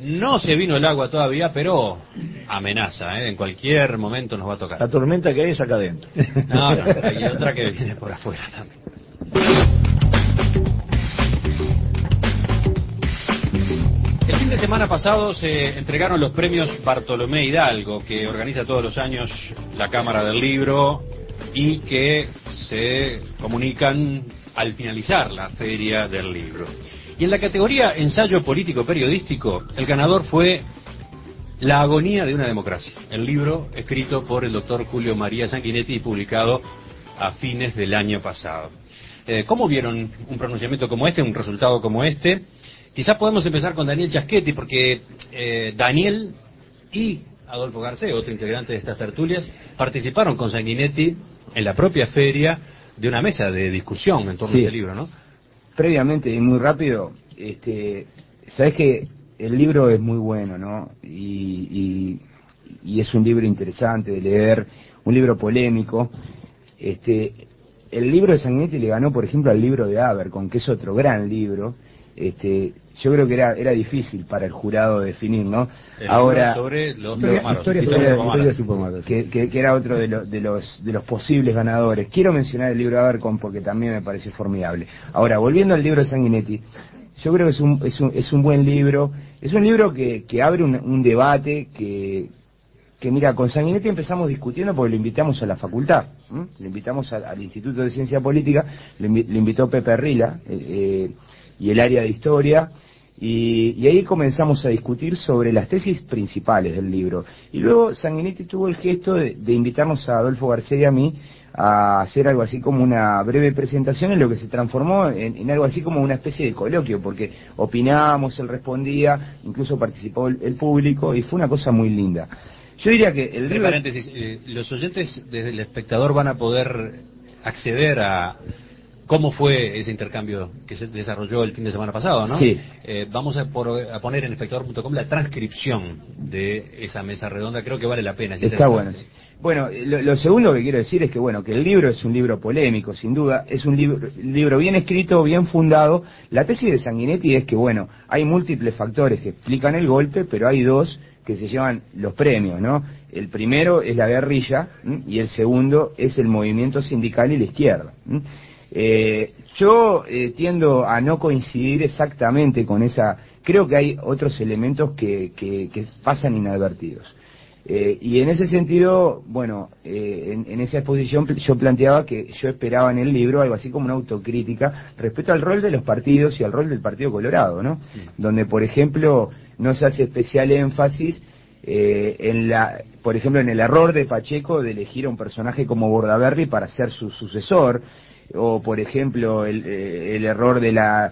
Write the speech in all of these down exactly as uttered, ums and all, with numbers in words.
no se vino el agua todavía, pero amenaza, ¿eh? En cualquier momento nos va a tocar. La tormenta que hay es acá adentro. No, no, hay otra que viene por afuera también. El fin de semana pasado se entregaron los premios Bartolomé Hidalgo, que organiza todos los años la Cámara del Libro y que se comunican al finalizar la Feria del Libro. Y en la categoría Ensayo Político Periodístico, el ganador fue La Agonía de una Democracia, el libro escrito por el doctor Julio María Sanguinetti y publicado a fines del año pasado. Eh, ¿Cómo vieron un pronunciamiento como este, un resultado como este? Quizás podemos empezar con Daniel Chasquetti, porque eh, Daniel y Adolfo Garcés, otro integrante de estas tertulias, participaron con Sanguinetti en la propia feria de una mesa de discusión en torno sí. a este libro, ¿no? Previamente y muy rápido, este, sabes que el libro es muy bueno, ¿no? Y, y, y es un libro interesante de leer, un libro polémico. Este, el libro de Sanguinetti le ganó, por ejemplo, al libro de Abercon, que es otro gran libro. Este, yo creo que era era difícil para el jurado definir, ¿no? El Ahora sobre los supermaros, que, que, que era otro de, lo, de los de los posibles ganadores. Quiero mencionar el libro de Abercon porque también me pareció formidable. Ahora, volviendo al libro de Sanguinetti, yo creo que es un es un, es un buen libro, es un libro que, que abre un, un debate que que mira, con Sanguinetti empezamos discutiendo porque lo invitamos a la facultad, ¿eh? Le invitamos a, al Instituto de Ciencia Política, le, le invitó Pepe Rila, eh, eh, y el área de historia, y, y ahí comenzamos a discutir sobre las tesis principales del libro. Y luego Sanguinetti tuvo el gesto de, de invitarnos a Adolfo Garcés y a mí a hacer algo así como una breve presentación en lo que se transformó en, en algo así como una especie de coloquio, porque opinábamos, él respondía, incluso participó el, el público, y fue una cosa muy linda. Yo diría que el libro... paréntesis, eh, los oyentes desde el espectador van a poder acceder a cómo fue ese intercambio que se desarrolló el fin de semana pasado, ¿no? Sí. Eh, vamos a, por, a poner en espectador punto com la transcripción de esa mesa redonda, creo que vale la pena. Si está bueno, sí. Bueno, lo, lo segundo que quiero decir es que, bueno, que el libro es un libro polémico, sin duda, es un libro, libro bien escrito, bien fundado. La tesis de Sanguinetti es que, bueno, hay múltiples factores que explican el golpe, pero hay dos que se llevan los premios, ¿no? El primero es la guerrilla, ¿m? Y el segundo es el movimiento sindical y la izquierda. ¿m? Eh, yo eh, tiendo a no coincidir exactamente con esa, creo que hay otros elementos que, que, que pasan inadvertidos. Eh, y en ese sentido, bueno, eh, en, en esa exposición yo planteaba que yo esperaba en el libro algo así como una autocrítica respecto al rol de los partidos y al rol del Partido Colorado, ¿no? Sí. Donde, por ejemplo, no se hace especial énfasis eh, en la, por ejemplo, en el error de Pacheco de elegir a un personaje como Bordaberry para ser su sucesor, o por ejemplo el, el error de la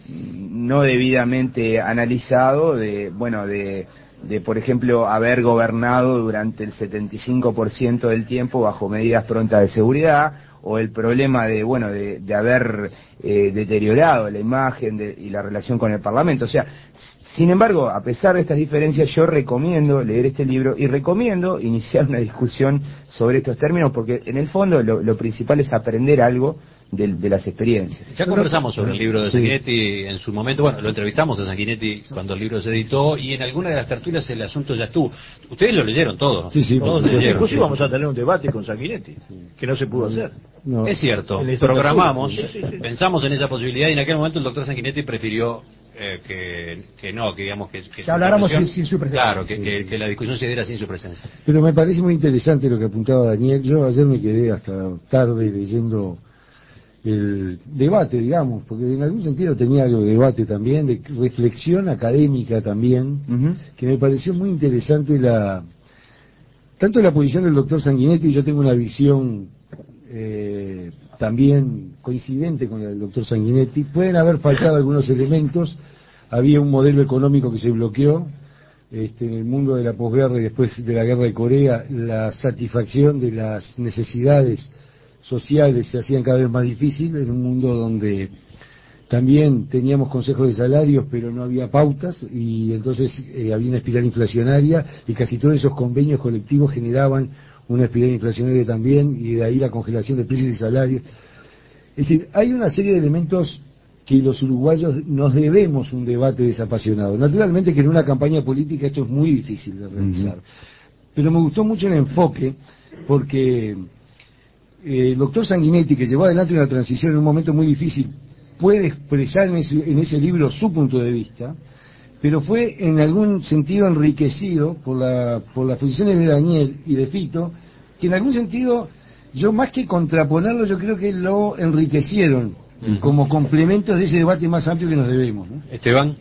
no debidamente analizado de, bueno, de de, por ejemplo, haber gobernado durante el setenta y cinco por ciento del tiempo bajo medidas prontas de seguridad, o el problema de, bueno, de, de haber eh, deteriorado la imagen de, y la relación con el Parlamento. O sea, sin embargo, a pesar de estas diferencias, yo recomiendo leer este libro y recomiendo iniciar una discusión sobre estos términos, porque en el fondo lo, lo principal es aprender algo de, de las experiencias. Ya conversamos sobre el libro de Sanguinetti sí. en su momento, bueno, lo entrevistamos a Sanguinetti cuando el libro se editó, y en alguna de las tertulias el asunto ya estuvo. Ustedes lo leyeron todo. Sí, sí, todos pues, leyeron. Inclusive vamos a tener un debate con Sanguinetti, sí. que no se pudo hacer. No. Es cierto, programamos, sí, sí, sí. pensamos en esa posibilidad, y en aquel momento el doctor Sanguinetti prefirió eh, que, que no, que digamos que... Que, que habláramos sin, sin su presencia. Claro, que, que, que la discusión se diera sin su presencia. Pero me parece muy interesante lo que apuntaba Daniel. Yo ayer me quedé hasta tarde leyendo el debate, digamos, porque en algún sentido tenía algo de debate también, de reflexión académica también, uh-huh. que me pareció muy interesante la tanto la posición del doctor Sanguinetti. Yo tengo una visión eh, también coincidente con la del doctor Sanguinetti. Pueden haber faltado algunos elementos. Había un modelo económico que se bloqueó este, en el mundo de la posguerra y después de la guerra de Corea. La satisfacción de las necesidades sociales se hacían cada vez más difícil en un mundo donde también teníamos consejos de salarios, pero no había pautas, y entonces eh, había una espiral inflacionaria, y casi todos esos convenios colectivos generaban una espiral inflacionaria también, y de ahí la congelación de precios y salarios. Es decir, hay una serie de elementos que los uruguayos nos debemos un debate desapasionado. Naturalmente que en una campaña política esto es muy difícil de realizar. Uh-huh. Pero me gustó mucho el enfoque, porque eh, el doctor Sanguinetti, que llevó adelante una transición en un momento muy difícil, puede expresar en ese, en ese libro su punto de vista, pero fue en algún sentido enriquecido por, la, por las posiciones de Daniel y de Fito, que en algún sentido, yo más que contraponerlo, yo creo que lo enriquecieron uh-huh. como complementos de ese debate más amplio que nos debemos, ¿no? Esteban.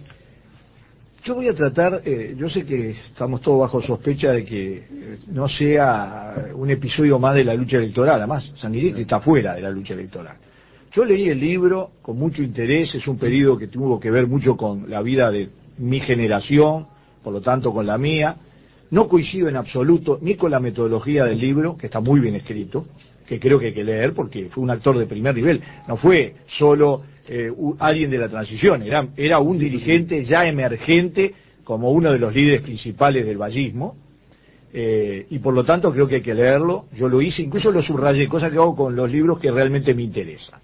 Yo voy a tratar, eh, yo sé que estamos todos bajo sospecha de que eh, no sea un episodio más de la lucha electoral, además Sanguinetti está fuera de la lucha electoral. Yo leí el libro con mucho interés, es un periodo que tuvo que ver mucho con la vida de mi generación, por lo tanto con la mía. No coincido en absoluto ni con la metodología del libro, que está muy bien escrito, que creo que hay que leer porque fue un actor de primer nivel, no fue solo eh, un, alguien de la transición, era, era un dirigente ya emergente como uno de los líderes principales del vallismo, eh, y por lo tanto creo que hay que leerlo. Yo lo hice, incluso lo subrayé, cosa que hago con los libros que realmente me interesan.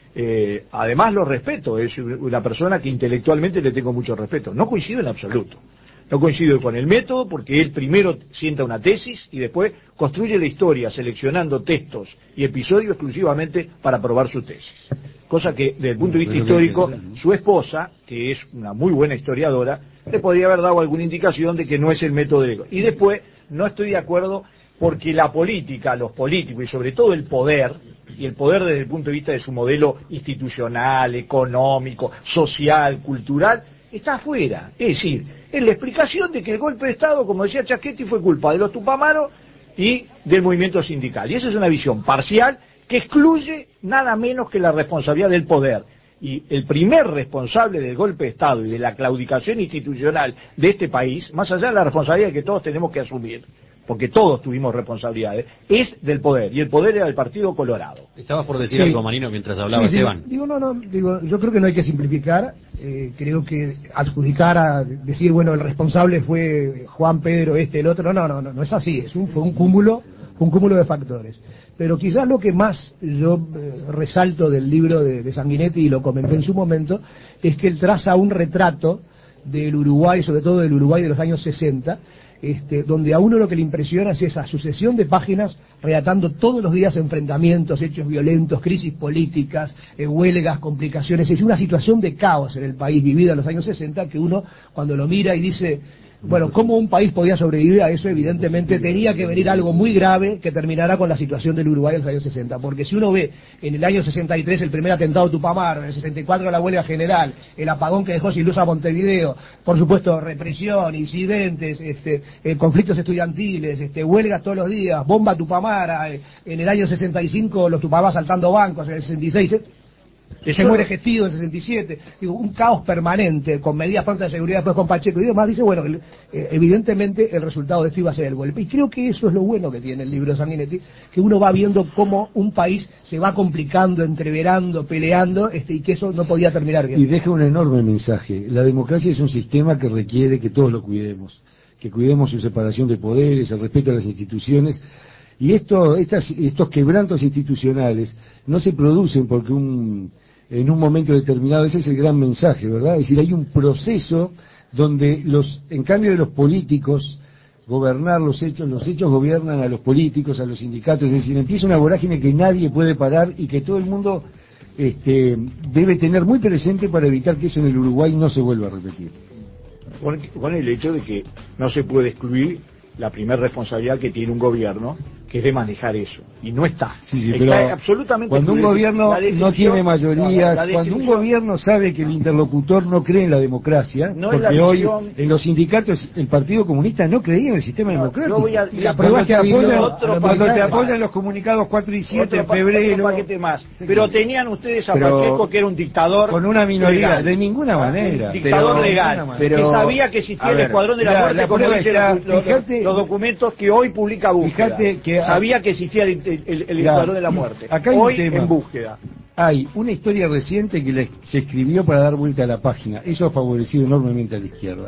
Eh, además lo respeto, es una persona que intelectualmente le tengo mucho respeto, no coincido en absoluto. No coincido con el método porque él primero sienta una tesis y después construye la historia seleccionando textos y episodios exclusivamente para probar su tesis. Cosa que, desde el punto de vista histórico, su esposa, que es una muy buena historiadora, le podría haber dado alguna indicación de que no es el método de... Y después, no estoy de acuerdo porque la política, los políticos y sobre todo el poder, y el poder desde el punto de vista de su modelo institucional, económico, social, cultural, está afuera. Es decir, es la explicación de que el golpe de Estado, como decía Chaschetti, fue culpa de los Tupamaros y del movimiento sindical. Y esa es una visión parcial que excluye nada menos que la responsabilidad del poder. Y el primer responsable del golpe de Estado y de la claudicación institucional de este país, más allá de la responsabilidad que todos tenemos que asumir, porque todos tuvimos responsabilidades, es del poder, y el poder era del Partido Colorado. Estabas por decir sí. algo, Manino, mientras hablaba sí, Esteban. Sí. Digo, no, no, digo, yo creo que no hay que simplificar, eh, creo que adjudicar a decir, bueno, el responsable fue Juan, Pedro, este, el otro, no, no, no, no es así, es un, fue un cúmulo, un cúmulo de factores. Pero quizás lo que más yo eh, resalto del libro de, de Sanguinetti, y lo comenté en su momento, es que él traza un retrato del Uruguay, sobre todo del Uruguay de los años sesenta, Este, donde a uno lo que le impresiona es esa sucesión de páginas relatando todos los días enfrentamientos, hechos violentos, crisis políticas, eh, huelgas, complicaciones, es una situación de caos en el país vivida en los años sesenta que uno cuando lo mira y dice, bueno, ¿cómo un país podía sobrevivir a eso? Evidentemente tenía que venir algo muy grave que terminara con la situación del Uruguay en los años sesenta, porque si uno ve en el año sesenta y tres el primer atentado Tupamaro, en el sesenta y cuatro la huelga general, el apagón que dejó sin luz a Montevideo, por supuesto represión, incidentes, este, eh, conflictos estudiantiles, este, huelgas todos los días, bomba Tupamara, eh, en el año sesenta y cinco los Tupamás saltando bancos, en el sesenta y seis... Que se muere Gestido en sesenta y siete, digo, un caos permanente, con medidas prontas de seguridad después con Pacheco y demás, dice, bueno, el, eh, evidentemente el resultado de esto iba a ser el golpe. Y creo que eso es lo bueno que tiene el libro de Sanguinetti, que uno va viendo cómo un país se va complicando, entreverando, peleando, este, y que eso no podía terminar bien. Y deja un enorme mensaje. La democracia es un sistema que requiere que todos lo cuidemos, que cuidemos su separación de poderes, el respeto a las instituciones. Y esto, estas, estos quebrantos institucionales no se producen porque un, en un momento determinado, ese es el gran mensaje, ¿verdad? Es decir, hay un proceso donde los, en cambio de los políticos gobernar los hechos, los hechos gobiernan a los políticos, a los sindicatos, es decir, empieza una vorágine que nadie puede parar y que todo el mundo este, debe tener muy presente para evitar que eso en el Uruguay no se vuelva a repetir. Con, con el hecho de que no se puede excluir la primera responsabilidad que tiene un gobierno, que es de manejar eso, y no está. Sí, sí, pero absolutamente cuando un gobierno no tiene mayorías, la, la cuando un gobierno sabe que el interlocutor no cree en la democracia, no porque la hoy en los sindicatos el Partido Comunista no creía en el sistema no, democrático. Yo voy a, la prueba es que apoyan, otro cuando te apoyan los comunicados cuatro y siete en febrero. Otro paquete más. Pero tenían ustedes a Pacheco, que era un dictador. Con una minoría, legal. De ninguna manera. Un dictador pero, legal, pero, que sabía que existía ver, el Escuadrón de la, la Muerte, como dicen los, los, fíjate, los documentos que hoy publica Búsqueda. Fíjate que sabía que existía el, el, el, el Escuadrón de la Muerte. Acá hay hoy un tema. En Búsqueda. Hay una historia reciente que le, se escribió para dar vuelta a la página. Eso ha favorecido enormemente a la izquierda.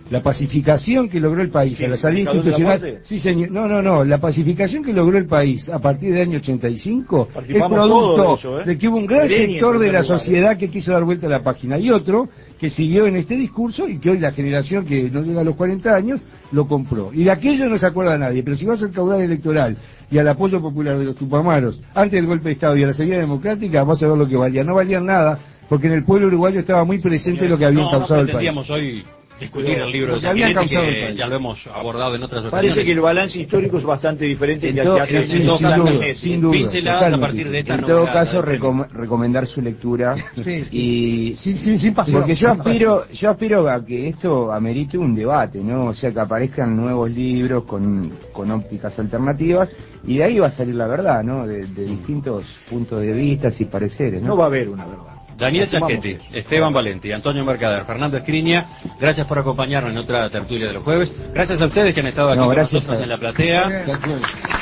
La pacificación que logró el país, a la salida institucional, sí señor, no, no, no, la pacificación que logró el país a partir del año ochenta y cinco es producto de, eso, ¿eh? de que hubo un gran Lenin, sector de la sociedad lugar. que quiso dar vuelta a la página y otro que siguió en este discurso y que hoy la generación que no llega a los cuarenta años lo compró. Y de aquello no se acuerda nadie, pero si vas al caudal electoral y al apoyo popular de los Tupamaros antes del golpe de Estado y a la salida democrática, vas a ver lo que valía. No valían nada, porque en el pueblo uruguayo estaba muy presente Señores, lo que habían no, causado no el país. Hoy discutir el libro de Sanguinetti, que ya lo hemos abordado en otras ocasiones. Parece que el balance histórico es bastante diferente que hace sin, sin, sin duda, sin duda, a partir de esta en todo caso recom recomendar su lectura sí, y sin, sin, sin pasión, porque yo aspiro yo aspiro a que esto amerite un debate, no, o sea, que aparezcan nuevos libros con, con ópticas alternativas y de ahí va a salir la verdad, no, de, de distintos puntos de vista y pareceres, no, no va a haber una verdad. Daniel Giacchetti, Esteban Valenti, Antonio Mercader, Fernando Escriña, gracias por acompañarnos en otra tertulia de los jueves. Gracias a ustedes que han estado aquí no, con nosotros en la platea.